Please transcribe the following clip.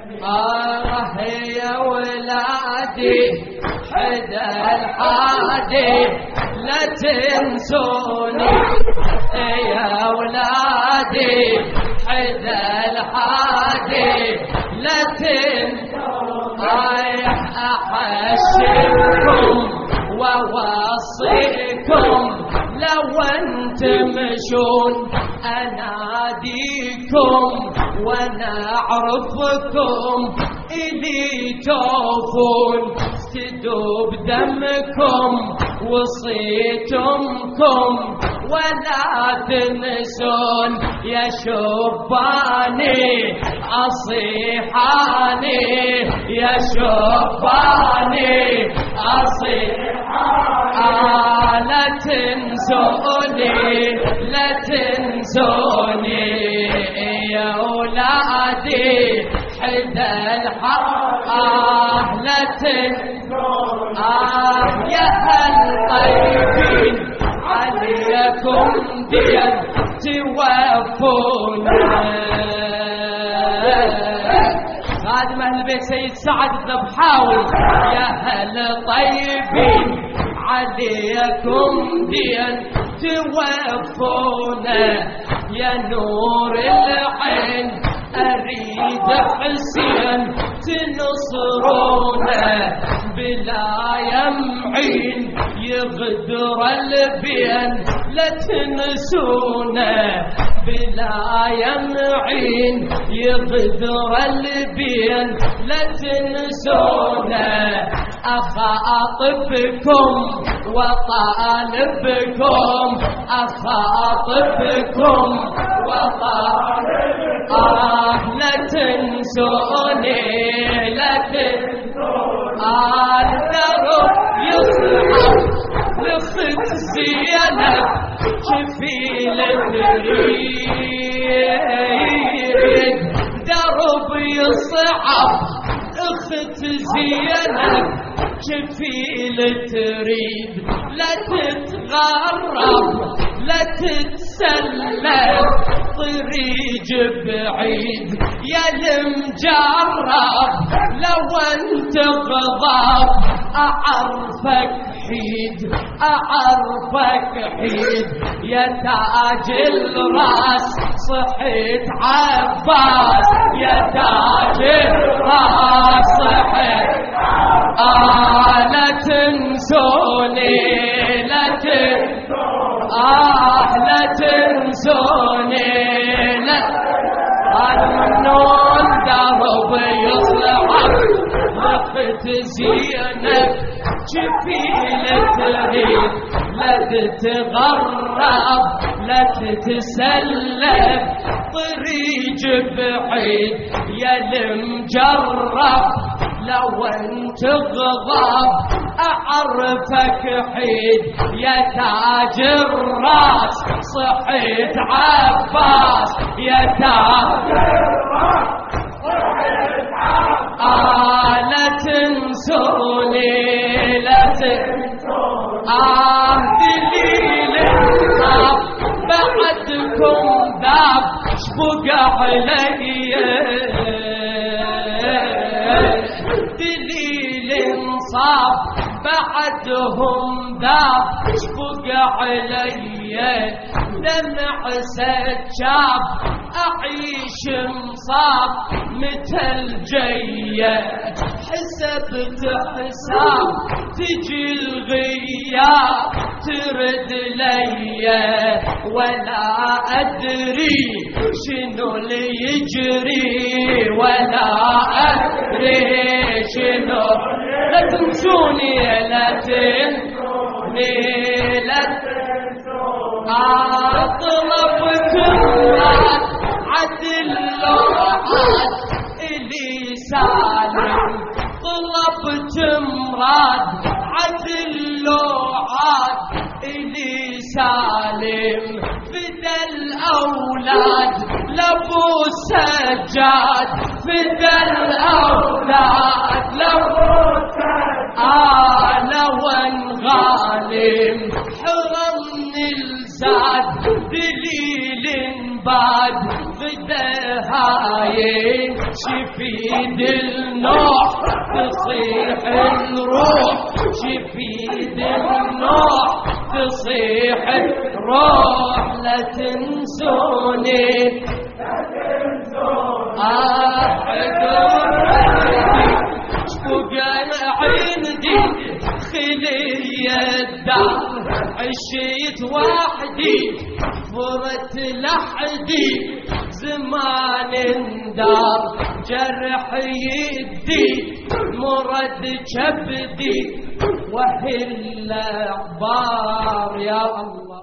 يا ولادي حدا الحادي لا تنسوني يا ولادي حدا الحادي لا تنسوني أحشركم ووصيكم لو تمشون أناديكم وانا اعرفكم إلي توفون استدوا بدمكم وصيتمكم ولا تنسون يا شباني أصيحاني يا شباني أصيحاني لا تنسوني لا تنسوني يا أولادي حدا الحق لا تنسوني يا هالطيبين عليكم دين توفونا. خادم أهل البيت سيد سعد الذبحاوي يا هالطيبين عليكم دين توفونا يا نور العين أريد حسين تنصرونا بلا يمعين يغدر البين لا تنسونا بلا يمعين يغدر البين لا تنسونا أخاطبكم وطالبكم أخاطبكم وطالبكم لا تنسوني لا تنسوني الدرب يصعب لخت زينب شفيل تريد درب يصعب اخت زينب شفيل تريد لا تتغرب لا تتسلم طريق بعيد يا المجرب لو انت غضب اعرفك حيد اعرفك حيد يا تاج الراس صحيت عباس يا تاج الراس صحيت لا تنسوني لا تنسوني لا تنسوني لا المنون درب يصلح لخت زينب جفيل تريد لا تتغرب لا تتسلم طريق بعيد يا المجرب لو انت غضب اعرفك حيد يا تاج الراس صحيت عباس يا تاج الراس صحيت عباس لا تنسوني لا تنسوني دليل الصف بعدكم ذاب شبق علي دليل انصاف بعدهم ذاب شبق علي دمع سجاب أعيش مصاب متى الجية حسبت حساب تجي الغياب ترد لي ولا أدري شنو اللي يجري ولا أدري شنو لا تنسوني لا تنسوني لا طلبكم عدل لوعات إلي سالم طلبت مراد عدل لوعات إلي سالم فدى الأولاد لابو سجاد فدى الأولاد لابو سجاد لون غالم حرمني الزاد دليل باد غدا هاين شفيد النوح تصيح الروح شفيد النوح تصيح الروح لا تنسوني شفوق عندي خلي الدار عشيت وحدي فرت لحدي زمان اندار جرح يدي مرد كبدي وهل اخبار يا الله